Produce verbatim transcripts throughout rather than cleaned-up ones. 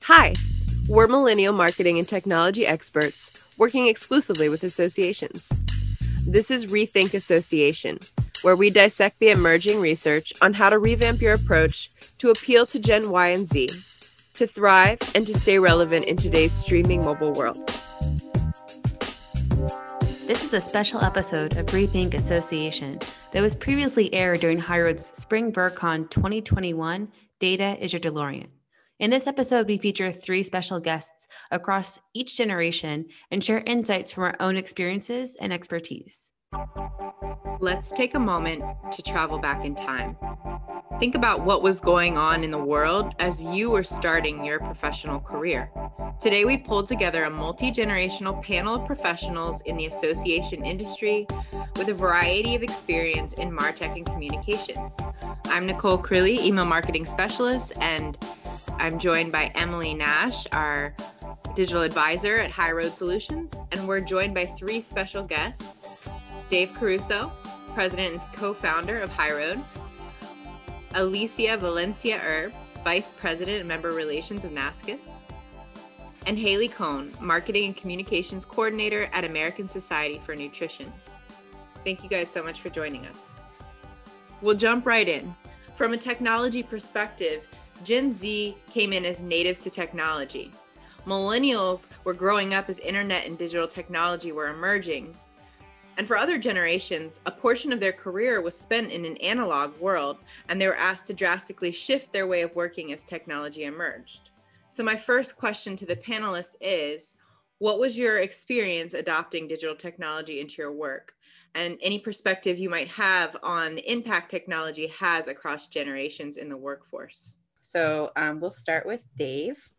Hi, we're millennial marketing and technology experts working exclusively with associations. This is Rethink Association, where we dissect the emerging research on how to revamp your approach to appeal to Gen Y and Z, to thrive and to stay relevant in today's streaming mobile world. This is a special episode of Rethink Association that was previously aired during HighRoad's Spring VerCon twenty twenty-one, Data is Your DeLorean. In this episode, we feature three special guests across each generation and share insights from our own experiences and expertise. Let's take a moment to travel back in time. Think about what was going on in the world as you were starting your professional career. Today, we pulled together a multi-generational panel of professionals in the association industry with a variety of experience in MarTech and communication. I'm Nicole Crilly, email marketing specialist, and I'm joined by Emily Nash, our digital advisor at HighRoad Solutions, and we're joined by three special guests: Dave Caruso, president and co-founder of HighRoad; Alicia Valencia Erb, vice president and member relations of NASCUS; and Haley Cohn, marketing and communications coordinator at American Society for Nutrition. Thank you guys so much for joining us. We'll jump right in. From a technology perspective, Gen Z came in as natives to technology. Millennials were growing up as internet and digital technology were emerging. And for other generations, a portion of their career was spent in an analog world, and they were asked to drastically shift their way of working as technology emerged. So my first question to the panelists is, what was your experience adopting digital technology into your work? And any perspective you might have on the impact technology has across generations in the workforce. So um, we'll start with Dave.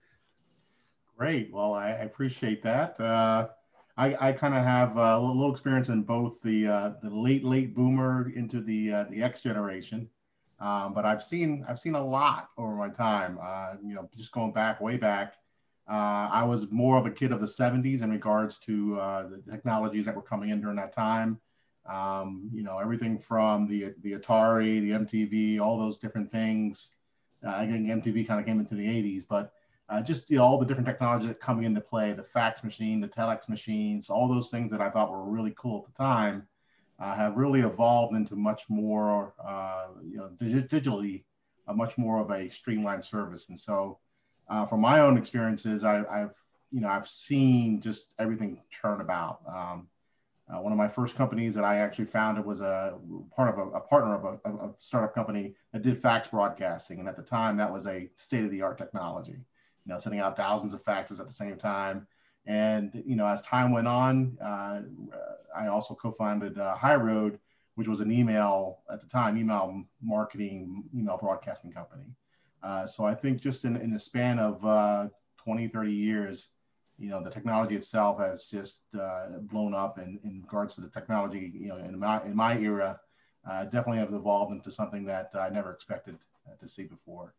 Great. Well, I, I appreciate that. Uh, I, I kind of have a little, little experience in both the uh, the late late boomer into the uh, the X generation, um, but I've seen I've seen a lot over my time. Uh, you know, just going back way back, uh, I was more of a kid of the seventies in regards to uh, the technologies that were coming in during that time. Um, you know, everything from the the Atari, the M T V, all those different things. Uh, I think M T V kind of came into the eighties, but uh, just you know, all the different technology that coming into play, the fax machine, the telex machines, all those things that I thought were really cool at the time uh, have really evolved into much more, uh, you know, dig- digitally, a much more of a streamlined service. And so uh, from my own experiences, I, I've, you know, I've seen just everything turn about. Um, Uh, one of my first companies that I actually founded was a part of a, a partner of a, of a startup company that did fax broadcasting. And at the time, that was a state-of-the-art technology, you know, sending out thousands of faxes at the same time. And, you know, as time went on, uh, I also co-founded uh, HighRoad, which was an email, at the time, email marketing, email broadcasting company. Uh, so I think just in, in the span of uh, twenty, thirty years, you know, the technology itself has just uh, blown up in, in regards to the technology, you know, in my, in my era, uh, definitely have evolved into something that I never expected to see before.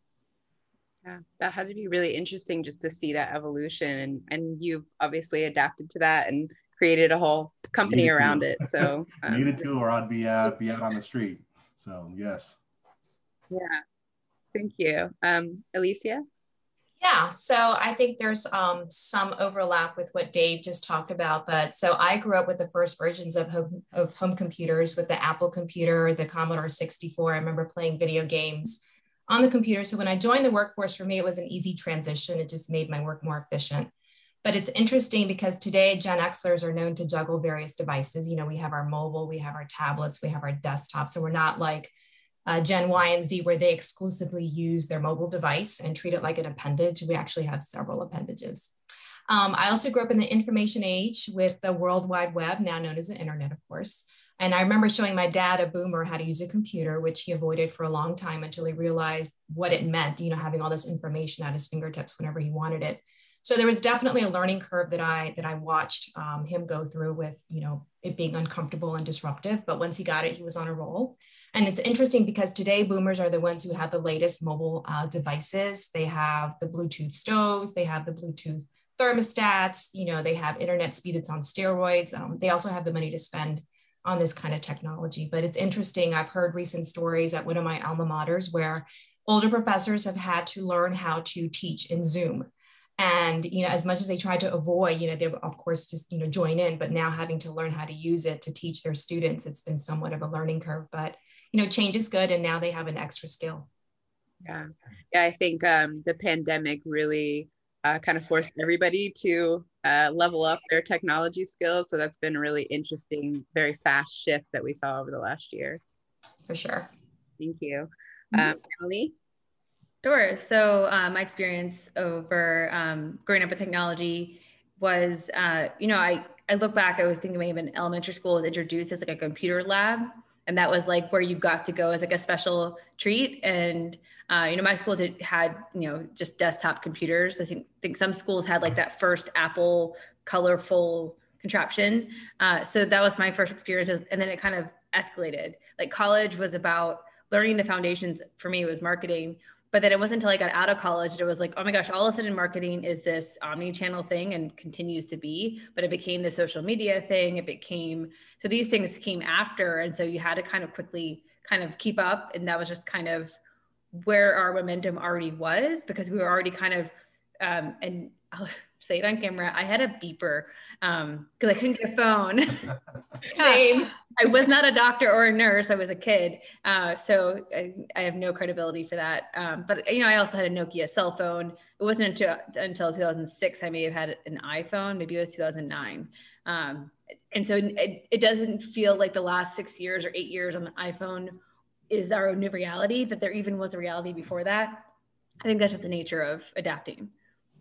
Yeah, that had to be really interesting just to see that evolution. And, and you've obviously adapted to that and created a whole company Needed around to. it. So um, Needed to, or I'd be, uh, be out on the street. So yes. Yeah, thank you. Um, Alicia? Yeah, so I think there's um, some overlap with what Dave just talked about. But so I grew up with the first versions of home, of home computers with the Apple computer, the Commodore sixty-four. I remember playing video games on the computer. So when I joined the workforce, for me, it was an easy transition. It just made my work more efficient. But it's interesting because today Gen Xers are known to juggle various devices. You know, we have our mobile, we have our tablets, we have our desktops. So we're not like Uh, Gen Y and Z, where they exclusively use their mobile device and treat it like an appendage. We actually have several appendages. Um, I also grew up in the information age with the World Wide Web, now known as the internet, of course. And I remember showing my dad, a boomer, how to use a computer, which he avoided for a long time until he realized what it meant, you know, having all this information at his fingertips whenever he wanted it. So there was definitely a learning curve that I that I watched um, him go through with, you know, it being uncomfortable and disruptive. But once he got it, he was on a roll. And it's interesting because today boomers are the ones who have the latest mobile uh, devices. They have the Bluetooth stoves, they have the Bluetooth thermostats, you know, they have internet speed that's on steroids. Um, they also have the money to spend on this kind of technology. But it's interesting. I've heard recent stories at one of my alma maters where older professors have had to learn how to teach in Zoom. And, you know, as much as they try to avoid, you know, they of course just, you know, join in, but now having to learn how to use it to teach their students, it's been somewhat of a learning curve, but, you know, change is good. And now they have an extra skill. Yeah. Yeah. I think um, the pandemic really uh, kind of forced everybody to uh, level up their technology skills. So that's been a really interesting, very fast shift that we saw over the last year. For sure. Thank you. Mm-hmm. Um, Emily? Sure. So uh, my experience over um, growing up with technology was, uh, you know, I, I look back, I was thinking maybe in elementary school was introduced as like a computer lab. And that was like where you got to go as like a special treat. And, uh, you know, my school did had, you know, just desktop computers. I think, think some schools had like that first Apple colorful contraption. Uh, so that was my first experience. And then it kind of escalated. Like college was about learning the foundations. For me, it was marketing. But then it wasn't until I got out of college that it was like, oh my gosh, all of a sudden marketing is this omni-channel thing and continues to be, but it became the social media thing. It became, so these things came after. And so you had to kind of quickly kind of keep up. And that was just kind of where our momentum already was, because we were already kind of, um, and I'll say it on camera, I had a beeper um, because I couldn't get a phone. Same. I was not a doctor or a nurse. I was a kid. Uh, so I, I have no credibility for that. Um, but, you know, I also had a Nokia cell phone. It wasn't until, until two thousand six, I may have had an iPhone. Maybe it was two thousand nine. Um, and so it, it doesn't feel like the last six years or eight years on the iPhone is our new reality, that there even was a reality before that. I think that's just the nature of adapting.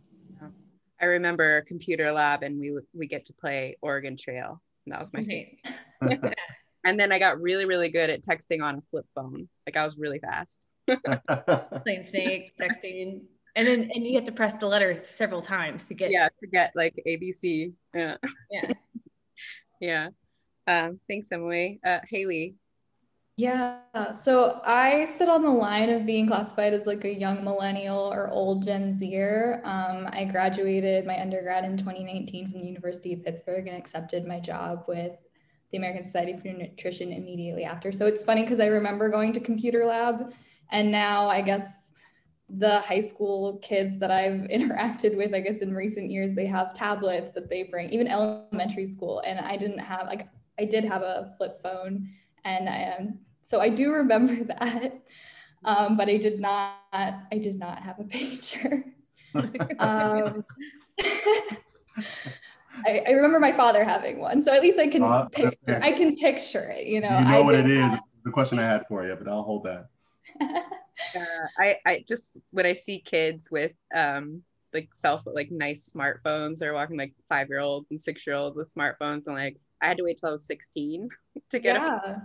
I remember computer lab and we we get to play Oregon Trail. And that was my favorite. And then I got really, really good at texting on a flip phone. Like I was really fast. Playing Snake, texting. And then and you have to press the letter several times to get. Yeah, to get like A B C. Yeah. Yeah. Yeah. Um, thanks, Emily. Uh, Haley. Yeah, so I sit on the line of being classified as like a young millennial or old Gen Zer. Um, I graduated my undergrad in twenty nineteen from the University of Pittsburgh and accepted my job with the American Society for Nutrition immediately after. So it's funny because I remember going to computer lab, and now I guess the high school kids that I've interacted with, I guess in recent years, they have tablets that they bring, even elementary school. And I didn't have, like, I did have a flip phone, and I am, um, so I do remember that, um, but I did not, I did not have a pager. um, I, I remember my father having one, so at least I can uh, picture, I can picture it, you know. You know I what it is, have... the question I had for you, but I'll hold that. uh, I, I just, when I see kids with um, like self, like nice smartphones, they're walking like five-year-olds and six-year-olds with smartphones, and like, I had to wait till I was sixteen to get yeah. them.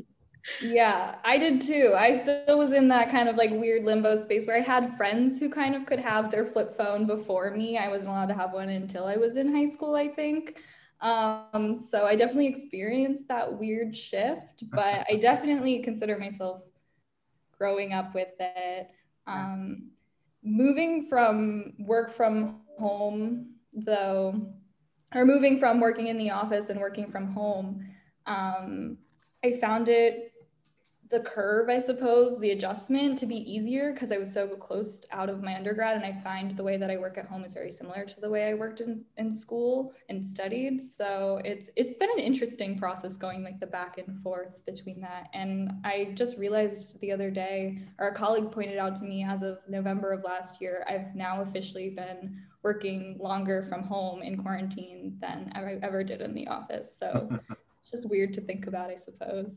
Yeah, I did too. I still was in that kind of like weird limbo space where I had friends who kind of could have their flip phone before me. I wasn't allowed to have one until I was in high school, I think. Um, so I definitely experienced that weird shift, but I definitely consider myself growing up with it. Um, moving from work from home, though, or moving from working in the office and working from home, um, I found it, the curve, I suppose, the adjustment to be easier because I was so close out of my undergrad, and I find the way that I work at home is very similar to the way I worked in, in school and studied. So it's it's been an interesting process going like the back and forth between that. And I just realized the other day, or a colleague pointed out to me, as of November of last year, I've now officially been working longer from home in quarantine than I ever did in the office. So it's just weird to think about, I suppose.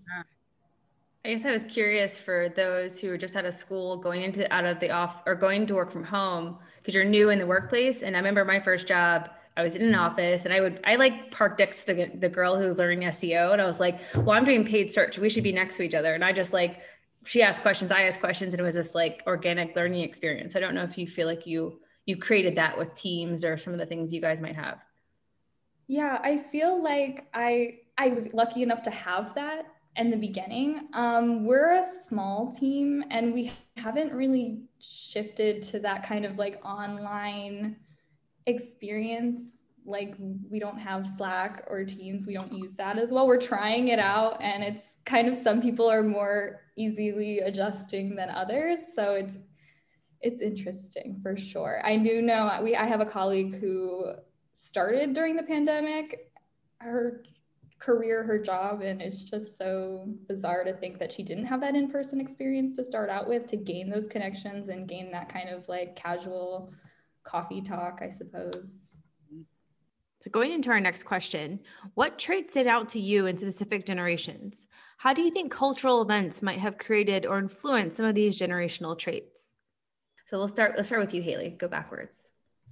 I guess I was curious for those who are just out of school, going into out of the off or going to work from home, because you're new in the workplace. And I remember my first job, I was in an office and I would, I like parked next to the, the girl who was learning S E O. And I was like, well, I'm doing paid search. We should be next to each other. And I just like, she asked questions, I asked questions, and it was this like organic learning experience. I don't know if you feel like you, you created that with Teams or some of the things you guys might have. Yeah, I feel like I, I was lucky enough to have that in the beginning. Um, we're a small team and we haven't really shifted to that kind of like online experience like we don't have Slack or Teams. We don't use that as well. We're trying it out, and it's kind of, some people are more easily adjusting than others. So it's it's interesting for sure. I do know we I have a colleague who started during the pandemic, her career, her job, and it's just so bizarre to think that she didn't have that in-person experience to start out with, to gain those connections and gain that kind of like casual coffee talk, I suppose. So going into our next question, what traits stand out to you in specific generations? How do you think cultural events might have created or influenced some of these generational traits? So we'll start, let's start with you, Haley, go backwards.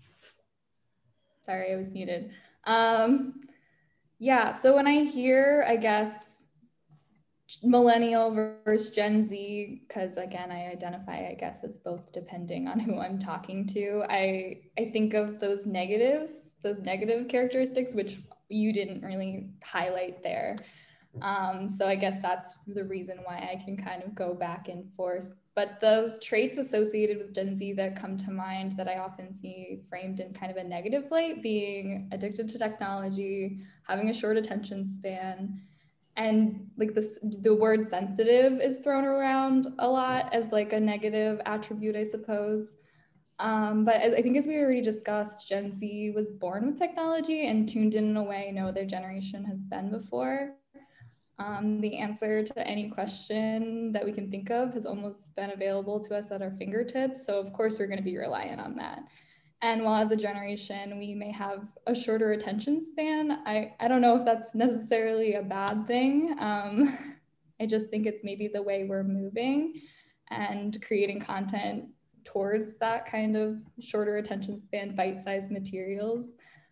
Sorry, I was muted. Um, yeah, so when I hear, I guess, millennial versus Gen Z, because again, I identify, I guess, as both depending on who I'm talking to, I, I think of those negatives, those negative characteristics, which you didn't really highlight there. Um, so I guess that's the reason why I can kind of go back and forth. But those traits associated with Gen Z that come to mind that I often see framed in kind of a negative light, being addicted to technology, having a short attention span, and like this, the word sensitive is thrown around a lot as like a negative attribute, I suppose. Um, but I think as we already discussed, Gen Z was born with technology and tuned in in a way no other generation has been before. Um, the answer to any question that we can think of has almost been available to us at our fingertips. So of course, we're going to be reliant on that. And while as a generation, we may have a shorter attention span, I, I don't know if that's necessarily a bad thing. Um, I just think it's maybe the way we're moving and creating content towards that kind of shorter attention span, bite-sized materials.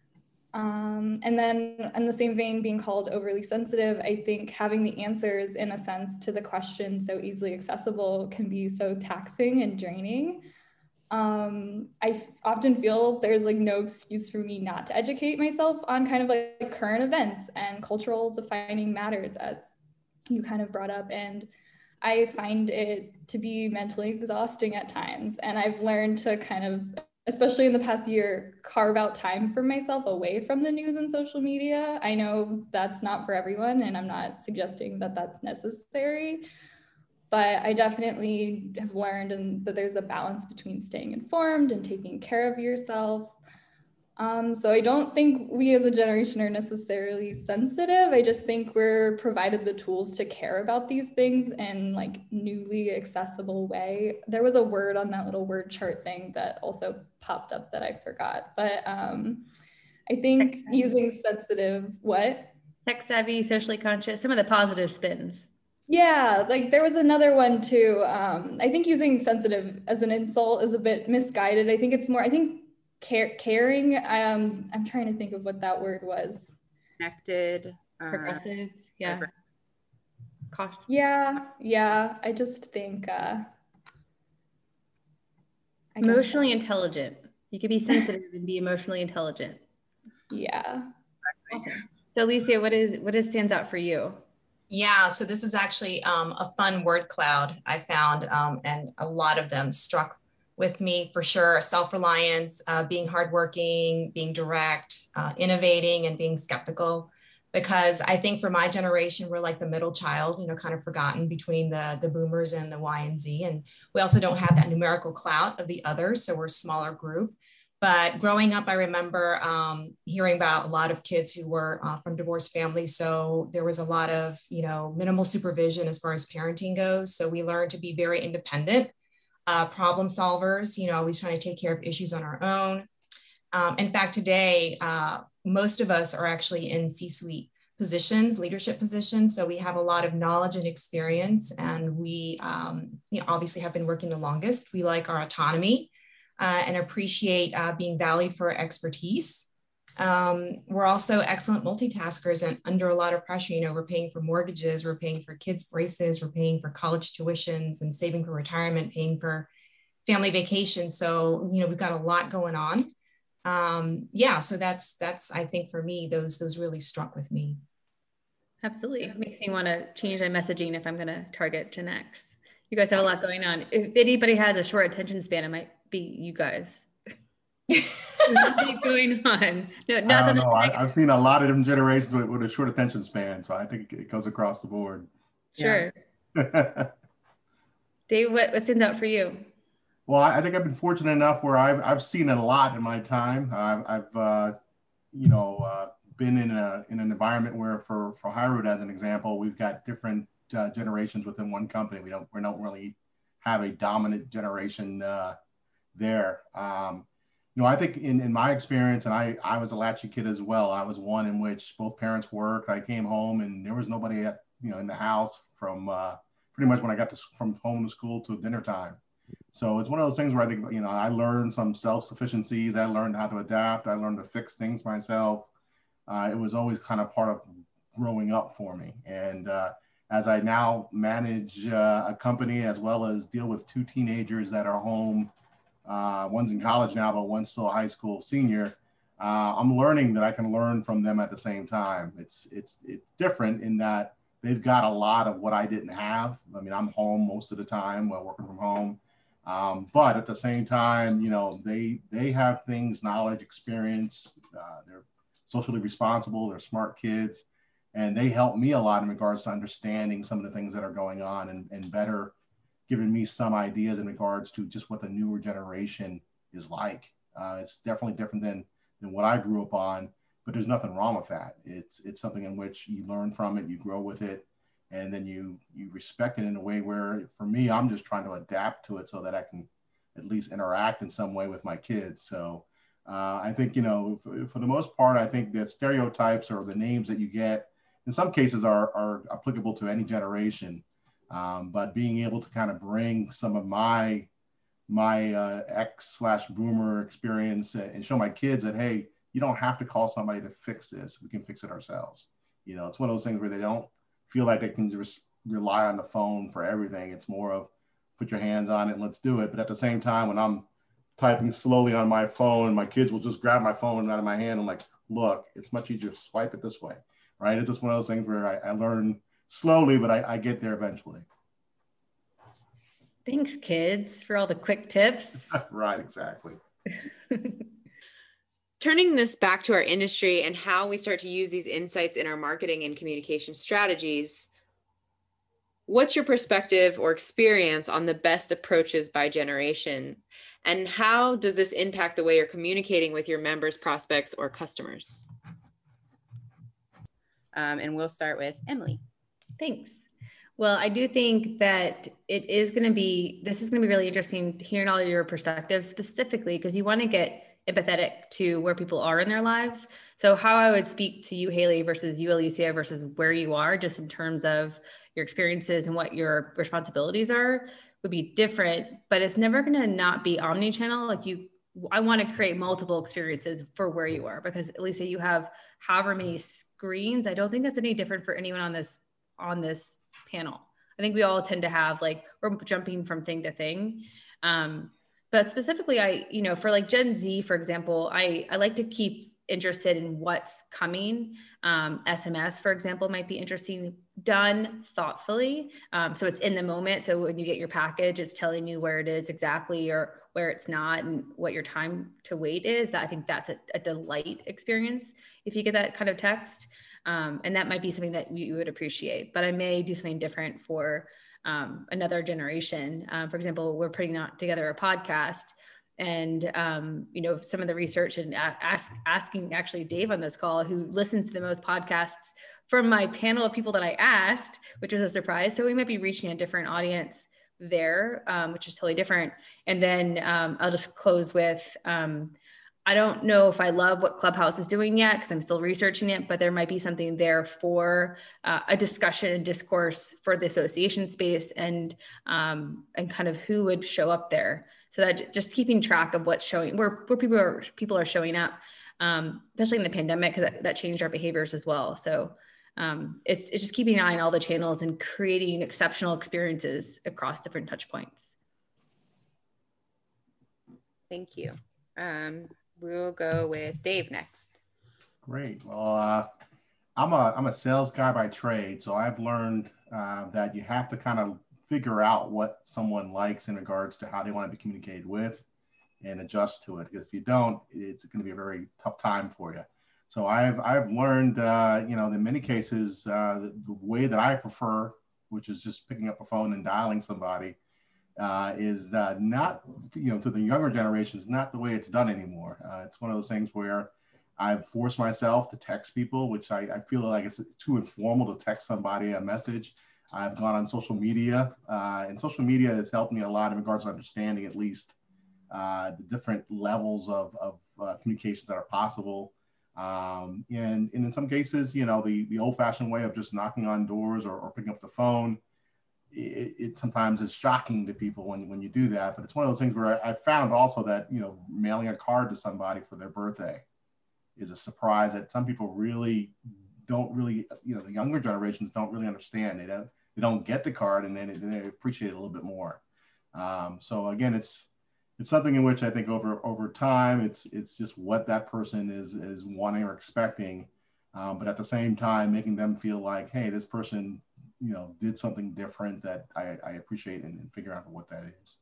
Um, and then in the same vein, being called overly sensitive, I think having the answers in a sense to the question so easily accessible can be so taxing and draining. Um, I often feel there's like no excuse for me not to educate myself on kind of like current events and cultural defining matters, as you kind of brought up. And I find it to be mentally exhausting at times. And I've learned to kind of, especially in the past year, carve out time for myself away from the news and social media. I know that's not for everyone, and I'm not suggesting that that's necessary, but I definitely have learned and that there's a balance between staying informed and taking care of yourself. Um, so I don't think we as a generation are necessarily sensitive. I just think we're provided the tools to care about these things in like newly accessible way. There was a word on that little word chart thing that also popped up that I forgot, but um, I think using sensitive, what? Tech savvy, socially conscious, some of the positive spins. Yeah, like there was another one too. Um, I think using sensitive as an insult is a bit misguided. I think it's more, I think Care, caring, um, I'm trying to think of what that word was. Connected. Uh, Progressive, yeah. Cautious. Yeah, yeah, I just think... Uh, I emotionally guess. intelligent. You could be sensitive and be emotionally intelligent. Yeah. Awesome. So Alicia, what is what is stands out for you? Yeah, so this is actually um, a fun word cloud I found, um, and a lot of them struck with me for sure. Self-reliance, uh, being hardworking, being direct, uh, innovating, and being skeptical. Because I think for my generation, we're like the middle child, you know, kind of forgotten between the, the boomers and the Y and Z. And we also don't have that numerical clout of the others, so we're a smaller group. But growing up, I remember um, hearing about a lot of kids who were uh, from divorced families. So there was a lot of, you know, minimal supervision as far as parenting goes. So we learned to be very independent. Uh, problem solvers, you know, always trying to take care of issues on our own. Um, in fact, today, uh, most of us are actually in C-suite positions, leadership positions. So we have a lot of knowledge and experience, and we um, you know, obviously have been working the longest. We like our autonomy uh, and appreciate uh, being valued for our expertise. Um, we're also excellent multitaskers and under a lot of pressure. You know, we're paying for mortgages, we're paying for kids' braces, we're paying for college tuitions and saving for retirement, paying for family vacations. So, you know, we've got a lot going on. Um, yeah, so that's, that's, I think for me, those, those really struck with me. Absolutely. It makes me want to change my messaging if I'm going to target Gen X. You guys have a lot going on. If anybody has a short attention span, it might be you guys. Nothing going on. No, I nothing. don't know. I, I've seen a lot of different generations with, with a short attention span, so I think it goes across the board. Sure. Dave, what, what stands out for you? Well, I, I think I've been fortunate enough where I've I've seen a lot in my time. I've, I've uh, you know, uh, been in a in an environment where, for for HighRoad as an example, we've got different uh, generations within one company. We don't we don't really have a dominant generation uh, there. Um, you know, I think in, in my experience, and I, I was a latchy kid as well. I was one in which both parents worked. I came home and there was nobody at, you know, in the house from uh, pretty much when I got to, from home to school to dinner time. So it's one of those things where I think, you know, I learned some self-sufficiencies. I learned how to adapt. I learned to fix things myself. Uh, it was always kind of part of growing up for me. And uh, as I now manage uh, a company, as well as deal with two teenagers that are home, Uh, one's in college now, but one's still a high school senior. Uh, I'm learning that I can learn from them at the same time. It's it's it's different in that they've got a lot of what I didn't have. I mean, I'm home most of the time while working from home, um, but at the same time, you know, they they have things, knowledge, experience. Uh, they're socially responsible. They're smart kids, and they help me a lot in regards to understanding some of the things that are going on and and better giving me some ideas in regards to just what the newer generation is like. Uh, it's definitely different than, than what I grew up on, but there's nothing wrong with that. It's it's something in which you learn from it, you grow with it, and then you you respect it in a way where, for me, I'm just trying to adapt to it so that I can at least interact in some way with my kids. So uh, I think, you know, for, for the most part, I think that stereotypes or the names that you get, in some cases, are, are applicable to any generation. Um, but being able to kind of bring some of my my uh, X slash boomer experience and show my kids that, hey, you don't have to call somebody to fix this. We can fix it ourselves. You know, it's one of those things where they don't feel like they can just rely on the phone for everything. It's more of put your hands on it and let's do it. But at the same time, when I'm typing slowly on my phone, my kids will just grab my phone out of my hand. I'm like, look, it's much easier to swipe it this way, right? It's just one of those things where I, I learn slowly, but I, I get there eventually. Thanks, kids, for all the quick tips. Right, exactly. Turning this back to our industry and how we start to use these insights in our marketing and communication strategies, what's your perspective or experience on the best approaches by generation? And how does this impact the way you're communicating with your members, prospects, or customers? Um, and we'll start with Emily. Thanks. Well, I do think that it is going to be, this is going to be really interesting hearing all of your perspectives specifically, because you want to get empathetic to where people are in their lives. So how I would speak to you, Haley, versus you, Alicia, versus where you are, just in terms of your experiences and what your responsibilities are, would be different, but it's never going to not be omni-channel. Like you, I want to create multiple experiences for where you are, because Alicia, you have however many screens. I don't think that's any different for anyone on this on this panel. I think we all tend to have, like, we're jumping from thing to thing. Um, but specifically, I, you know, for like Gen Z, for example, I, I like to keep interested in what's coming. Um, S M S, for example, might be interesting, done thoughtfully. Um, so it's in the moment. So when you get your package, it's telling you where it is exactly or where it's not and what your time to wait is. That I think that's a, a delight experience if you get that kind of text. Um, and that might be something that you would appreciate, but I may do something different for um, another generation. Um, for example, we're putting out together a podcast, and um, you know, some of the research and ask, asking actually Dave on this call, who listens to the most podcasts from my panel of people that I asked, which was a surprise. So we might be reaching a different audience there, um, which is totally different. And then um, I'll just close with, um, I don't know if I love what Clubhouse is doing yet, because I'm still researching it, but there might be something there for uh, a discussion and discourse for the association space, and um, and kind of who would show up there. So that just keeping track of what's showing, where, where people are people are showing up, um, especially in the pandemic, because that, that changed our behaviors as well. So um, it's, it's just keeping an eye on all the channels and creating exceptional experiences across different touch points. Thank you. Um, We'll go with Dave next. Great. Well, uh, I'm a I'm a sales guy by trade, so I've learned uh, that you have to kind of figure out what someone likes in regards to how they want to be communicated with. and adjust to it. Because if you don't, it's going to be a very tough time for you. So I've I've learned, uh, you know, in many cases, uh, the, the way that I prefer, which is just picking up a phone and dialing somebody, uh, is uh, not, you know, to the younger generations, not the way it's done anymore. Uh, it's one of those things where I've forced myself to text people, which I, I feel like it's too informal to text somebody a message. I've gone on social media, uh, and social media has helped me a lot in regards to understanding at least uh, the different levels of, of uh, communications that are possible. Um, and, and in some cases, you know, the, the old fashioned way of just knocking on doors or, or picking up the phone, it, it sometimes is shocking to people when, when you do that. But it's one of those things where I, I found also that, you know, mailing a card to somebody for their birthday is a surprise that some people really don't really, you know, the younger generations don't really understand. They don't, they don't get the card, and then they, they appreciate it a little bit more. Um, so again, it's, it's something in which I think over, over time, it's, it's just what that person is, is wanting or expecting. Um, but at the same time, making them feel like, hey, this person, you know, did something different that I, I appreciate, and, and figure out what that is.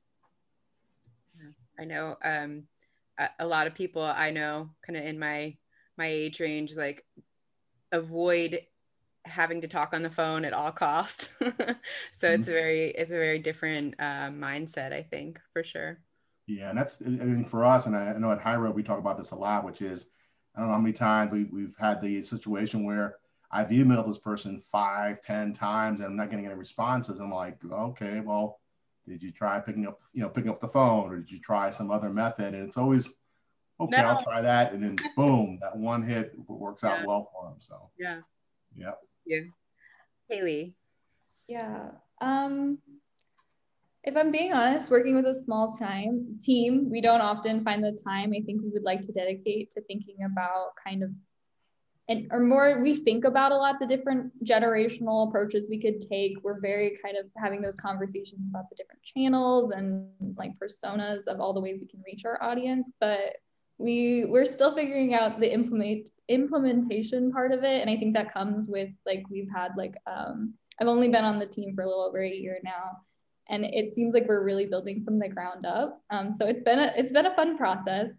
I know um, a, a lot of people I know kind of in my, my age range, like avoid having to talk on the phone at all costs. So mm-hmm. it's a very, it's a very different uh, mindset, I think, for sure. Yeah, and that's, I mean, for us, and I know at High Road, we talk about this a lot, which is, I don't know how many times we, we've had the situation where I've emailed this person five, ten times, and I'm not getting any responses. I'm like, okay, well, did you try picking up, you know, picking up the phone, or did you try some other method? And it's always, okay, no. I'll try that. And then boom, that one hit works out yeah. well for them. So yeah. Yeah. Yeah. Haley. Yeah. Um, if I'm being honest, working with a small time team, we don't often find the time I think we would like to dedicate to thinking about kind of, and or more, we think about a lot the different generational approaches we could take. We're very kind of having those conversations about the different channels and like personas of all the ways we can reach our audience, but we we're still figuring out the implement implementation part of it. And I think that comes with, like, we've had like, um, I've only been on the team for a little over a year now, and it seems like we're really building from the ground up. Um, so it's been a, it's been a fun process,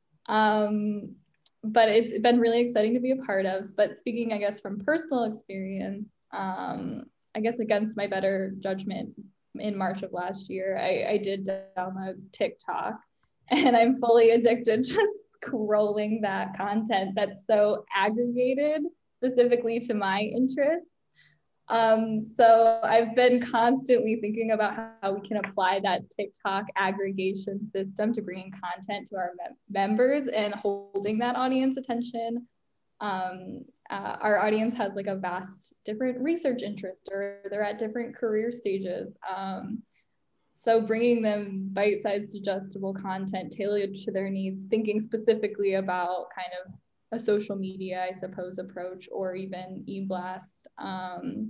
um, but it's been really exciting to be a part of. But speaking, I guess, from personal experience, um, I guess against my better judgment, in March of last year, I, I did download TikTok. And I'm fully addicted to scrolling that content that's so aggregated specifically to my interests. Um, so I've been constantly thinking about how we can apply that TikTok aggregation system to bringing content to our mem- members and holding that audience attention. Um, uh, our audience has like a vast different research interest, or they're at different career stages. Um, So bringing them bite-sized digestible content tailored to their needs, thinking specifically about kind of a social media, I suppose, approach, or even e-blast. Um,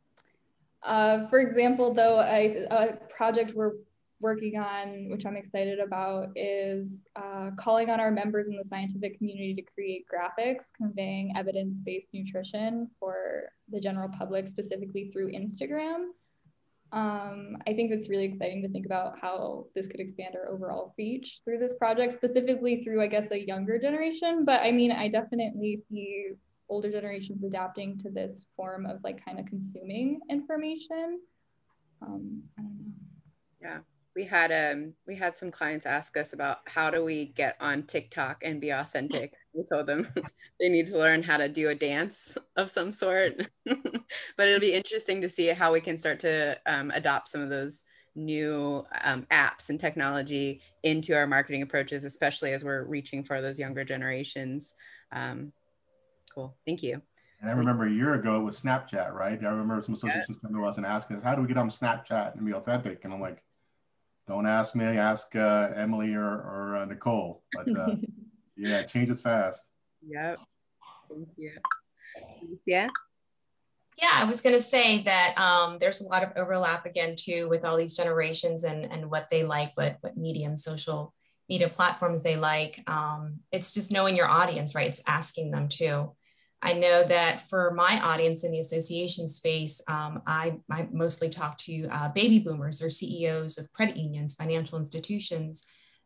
uh, for example, though, I, a project we're working on, which I'm excited about, is uh, calling on our members in the scientific community to create graphics conveying evidence-based nutrition for the general public, specifically through Instagram. Um, I think it's really exciting to think about how this could expand our overall reach through this project, specifically through, I guess, a younger generation. But I mean, I definitely see older generations adapting to this form of like kind of consuming information. Um, I don't know. Yeah, we had um we had some clients ask us about how do we get on TikTok and be authentic. We told them they need to learn how to do a dance of some sort. But it'll be interesting to see how we can start to um, adopt some of those new um, apps and technology into our marketing approaches, especially as we're reaching for those younger generations. Um, cool, thank you. And I remember a year ago it was Snapchat, right? I remember some associations yeah. come to us and ask us, how do we get on Snapchat and be authentic? And I'm like, don't ask me, ask uh, Emily or, or uh, Nicole. But uh, yeah, it changes fast. Yep. Thank you. Yeah. Yeah, I was going to say that um, there's a lot of overlap again too with all these generations and and what they like, what what medium, social media platforms they like. Um, it's just knowing your audience, right? It's asking them too. I know that for my audience in the association space, um, I, I mostly talk to uh, baby boomers or C E Os of credit unions, financial institutions.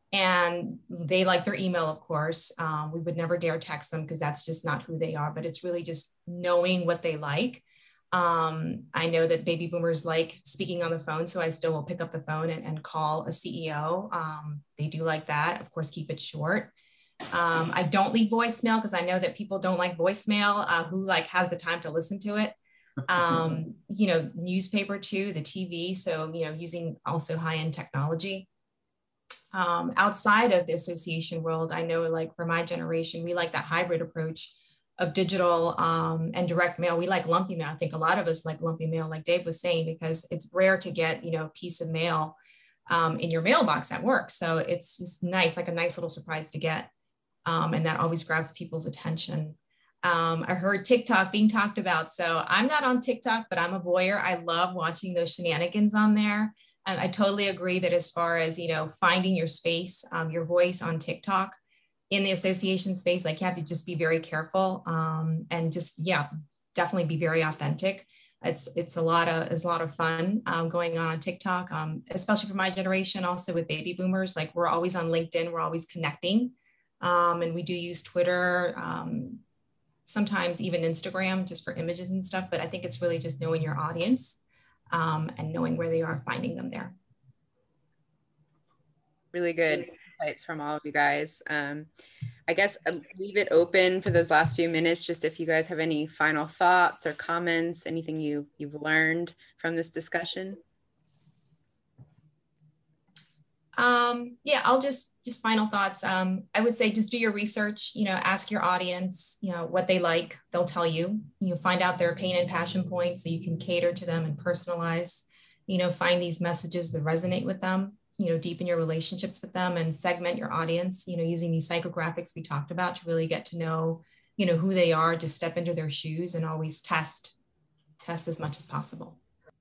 And they like their email, of course. Um, we would never dare text them because that's just not who they are, but it's really just knowing what they like. Um, I know that baby boomers like speaking on the phone, so I still will pick up the phone and, and call a C E O. Um, they do like that. Of course, keep it short. Um, I don't leave voicemail because I know that people don't like voicemail. Uh, who like has the time to listen to it? Um, you know, newspaper too, the T V. So, you know, using also high-end technology. Um, outside of the association world, I know like for my generation, we like that hybrid approach of digital um, and direct mail. We like lumpy mail. I think a lot of us like lumpy mail, like Dave was saying, because it's rare to get, you know, a piece of mail um, in your mailbox at work. So it's just nice, like a nice little surprise to get. Um, and that always grabs people's attention. Um, I heard TikTok being talked about. So I'm not on TikTok, but I'm a voyeur. I love watching those shenanigans on there. And I totally agree that as far as, you know, finding your space, um, your voice on TikTok in the association space, like you have to just be very careful um, and just, yeah, definitely be very authentic. It's it's a lot of it's a lot of fun um, going on on TikTok, um, especially for my generation, also with baby boomers. Like we're always on LinkedIn, we're always connecting. Um, and we do use Twitter, um, sometimes even Instagram just for images and stuff. But I think it's really just knowing your audience um, and knowing where they are, finding them there. Really good insights from all of you guys. Um, I guess I'll leave it open for those last few minutes, just if you guys have any final thoughts or comments, anything you, you've learned from this discussion. Um, yeah, I'll just, just final thoughts. Um, I would say just do your research, you know, ask your audience, you know, what they like, they'll tell you, you find out their pain and passion points so you can cater to them and personalize, you know, find these messages that resonate with them, you know, deepen your relationships with them and segment your audience, you know, using these psychographics we talked about to really get to know, you know, who they are, just step into their shoes and always test, test as much as possible.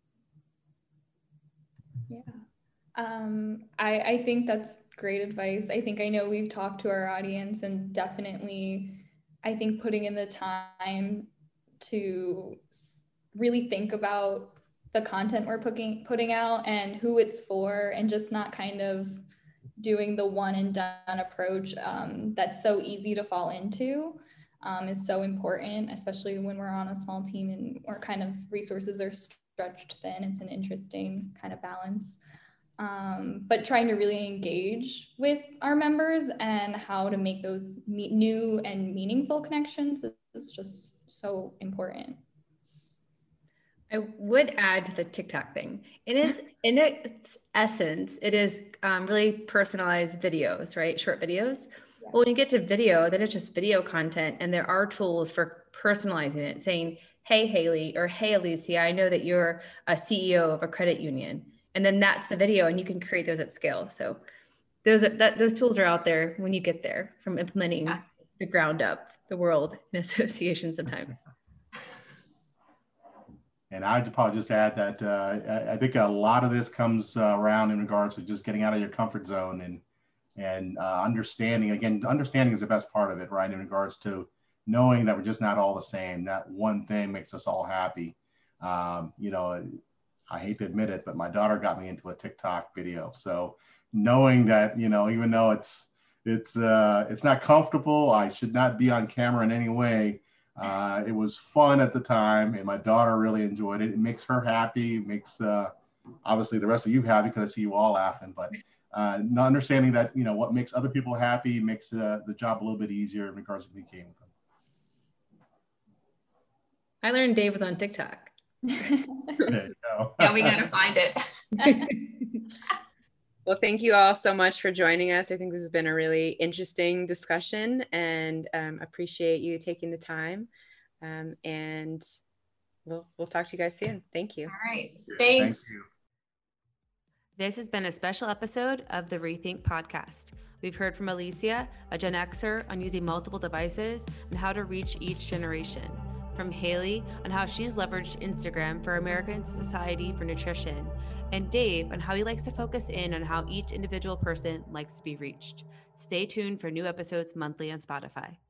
Yeah. Um, I, I think that's great advice. I think I know we've talked to our audience and definitely, I think putting in the time to really think about the content we're putting, putting out and who it's for, and just not kind of doing the one and done approach um, that's so easy to fall into um, is so important, especially when we're on a small team and our kind of resources are stretched thin. It's an interesting kind of balance. Um, but trying to really engage with our members and how to make those me- new and meaningful connections is just so important. I would add to the TikTok thing. It is, in its essence, it is um, really personalized videos, right? Short videos. Yeah. Well, when you get to video, then it's just video content, and there are tools for personalizing it, saying, "Hey, Haley," or "Hey, Alicia, I know that you're a C E O of a credit union." And then that's the video, and you can create those at scale. So those are, that those tools are out there when you get there, from implementing the ground up the world in association sometimes. And I'd probably just add that uh, I think a lot of this comes uh, around in regards to just getting out of your comfort zone and and uh, understanding. Again, understanding is the best part of it, right? In regards to knowing that we're just not all the same. That one thing makes us all happy. Um, you know. I hate to admit it, but my daughter got me into a TikTok video. So knowing that, you know, even though it's it's uh, it's not comfortable, I should not be on camera in any way. Uh, it was fun at the time, and my daughter really enjoyed it. It makes her happy. It makes uh, obviously the rest of you happy because I see you all laughing. But uh, not understanding that, you know, what makes other people happy makes uh, the job a little bit easier in regards to communicating with them. I learned Dave was on TikTok. There you go. Yeah, we gotta find it. Well, thank you all so much for joining us. I think this has been a really interesting discussion, and um, appreciate you taking the time. Um, and we'll we'll talk to you guys soon. Thank you. All right. Thanks. Thank you. This has been a special episode of the Rethink podcast. We've heard from Alicia, a Gen Xer, on using multiple devices and how to reach each generation. From Haley on how she's leveraged Instagram for American Society for Nutrition, and Dave on how he likes to focus in on how each individual person likes to be reached. Stay tuned for new episodes monthly on Spotify.